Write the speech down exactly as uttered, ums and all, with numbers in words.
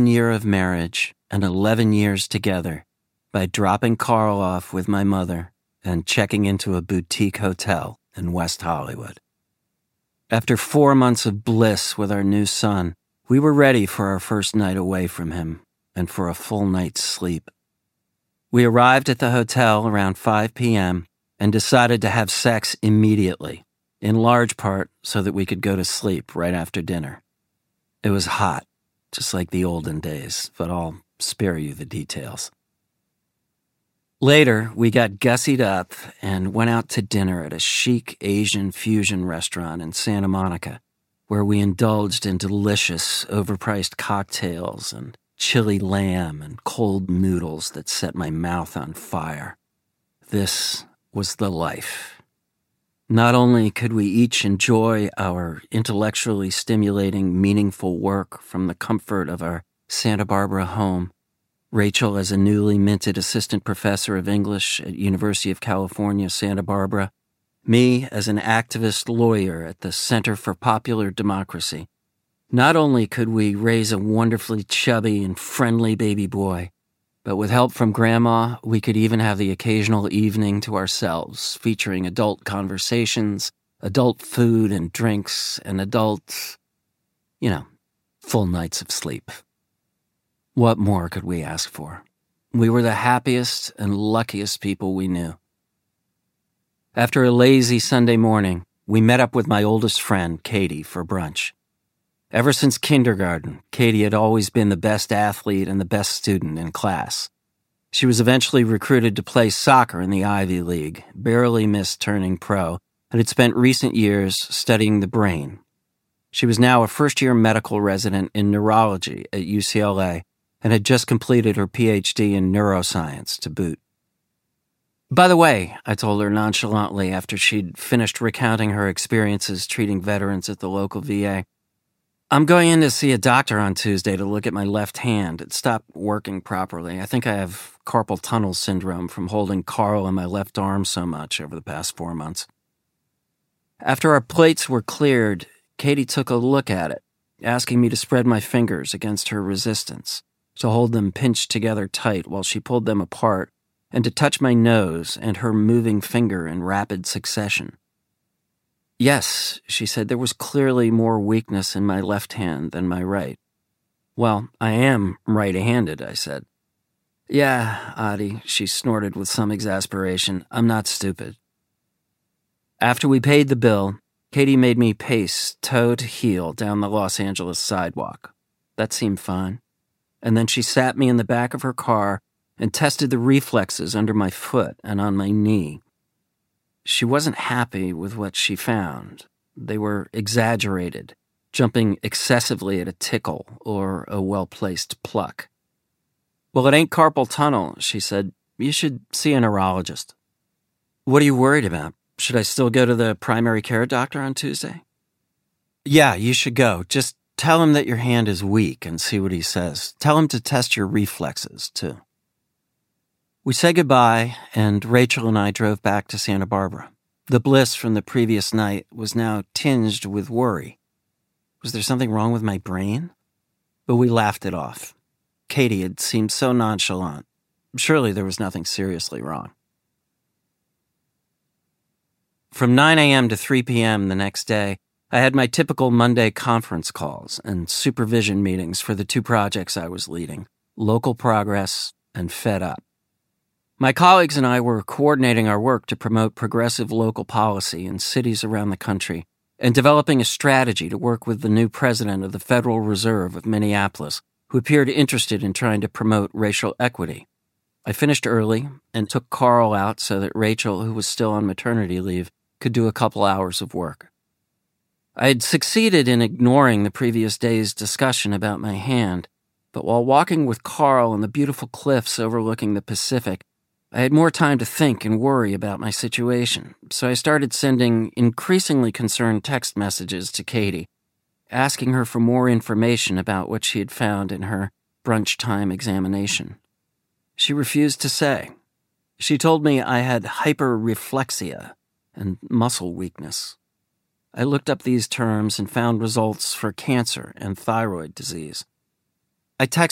year of marriage and eleven years together by dropping Carl off with my mother and checking into a boutique hotel in West Hollywood. After four months of bliss with our new son, we were ready for our first night away from him and for a full night's sleep. We arrived at the hotel around five p.m. and decided to have sex immediately, in large part so that we could go to sleep right after dinner. It was hot, just like the olden days, but I'll spare you the details. Later, we got gussied up and went out to dinner at a chic Asian fusion restaurant in Santa Monica, where we indulged in delicious, overpriced cocktails and chili lamb and cold noodles that set my mouth on fire. This was the life. Not only could we each enjoy our intellectually stimulating, meaningful work from the comfort of our Santa Barbara home, Rachel as a newly minted assistant professor of English at University of California, Santa Barbara, me as an activist lawyer at the Center for Popular Democracy. Not only could we raise a wonderfully chubby and friendly baby boy, but with help from Grandma, we could even have the occasional evening to ourselves, featuring adult conversations, adult food and drinks, and adult, you know, full nights of sleep. What more could we ask for? We were the happiest and luckiest people we knew. After a lazy Sunday morning, we met up with my oldest friend, Katie, for brunch. Ever since kindergarten, Katie had always been the best athlete and the best student in class. She was eventually recruited to play soccer in the Ivy League, barely missed turning pro, and had spent recent years studying the brain. She was now a first-year medical resident in neurology at U C L A and had just completed her P H D in neuroscience to boot. By the way, I told her nonchalantly after she'd finished recounting her experiences treating veterans at the local V A, I'm going in to see a doctor on Tuesday to look at my left hand. It stopped working properly. I think I have carpal tunnel syndrome from holding Carl in my left arm so much over the past four months. After our plates were cleared, Katie took a look at it, asking me to spread my fingers against her resistance, to hold them pinched together tight while she pulled them apart, and to touch my nose and her moving finger in rapid succession. Yes, she said, there was clearly more weakness in my left hand than my right. Well, I am right-handed, I said. Yeah, Adi, she snorted with some exasperation. I'm not stupid. After we paid the bill, Katie made me pace toe to heel down the Los Angeles sidewalk. That seemed fine. And then she sat me in the back of her car and tested the reflexes under my foot and on my knee. She wasn't happy with what she found. They were exaggerated, jumping excessively at a tickle or a well-placed pluck. Well, it ain't carpal tunnel, she said. You should see a neurologist. What are you worried about? Should I still go to the primary care doctor on Tuesday? Yeah, you should go. Just tell him that your hand is weak and see what he says. Tell him to test your reflexes, too. We said goodbye, and Rachel and I drove back to Santa Barbara. The bliss from the previous night was now tinged with worry. Was there something wrong with my brain? But we laughed it off. Katie had seemed so nonchalant. Surely there was nothing seriously wrong. From nine a.m. to three p.m. the next day, I had my typical Monday conference calls and supervision meetings for the two projects I was leading, Local Progress and Fed Up. My colleagues and I were coordinating our work to promote progressive local policy in cities around the country and developing a strategy to work with the new president of the Federal Reserve of Minneapolis, who appeared interested in trying to promote racial equity. I finished early and took Carl out so that Rachel, who was still on maternity leave, could do a couple hours of work. I had succeeded in ignoring the previous day's discussion about my hand, but while walking with Carl on the beautiful cliffs overlooking the Pacific, I had more time to think and worry about my situation, so I started sending increasingly concerned text messages to Katie, asking her for more information about what she had found in her brunch time examination. She refused to say. She told me I had hyperreflexia and muscle weakness. I looked up these terms and found results for cancer and thyroid disease. I texted